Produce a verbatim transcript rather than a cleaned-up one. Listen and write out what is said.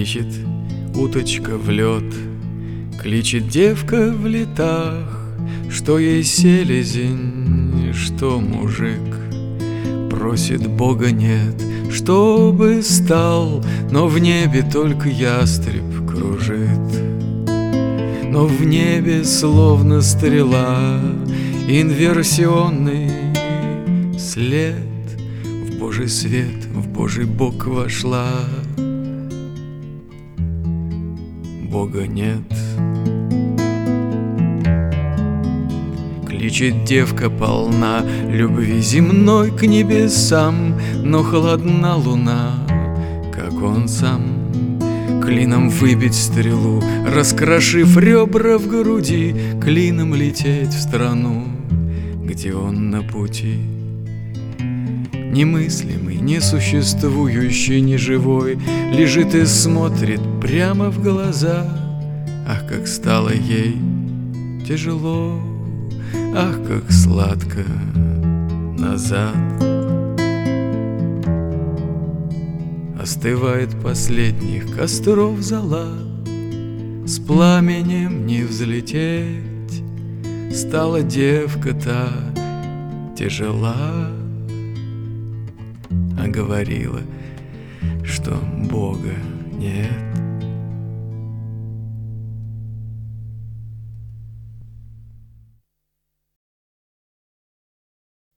Кличет уточка в лед, кличет девка в летах, что ей селезень, что мужик. Просит Бога нет, чтобы стал, но в небе только ястреб кружит. Но в небе словно стрела, инверсионный след в Божий свет, в Божий бок вошла. Бога нет. Кличет девка полна любви земной к небесам, но холодна луна, как он сам. Клином выбить стрелу, раскрошив ребра в груди, клином лететь в страну, где он на пути. Немыслимый, несуществующий, неживой, лежит и смотрит прямо в глаза. Ах, как стало ей тяжело, ах, как сладко назад. Остывает последних костров зола, с пламенем не взлететь. Стала девка-то тяжела, а говорила, что Бога нет.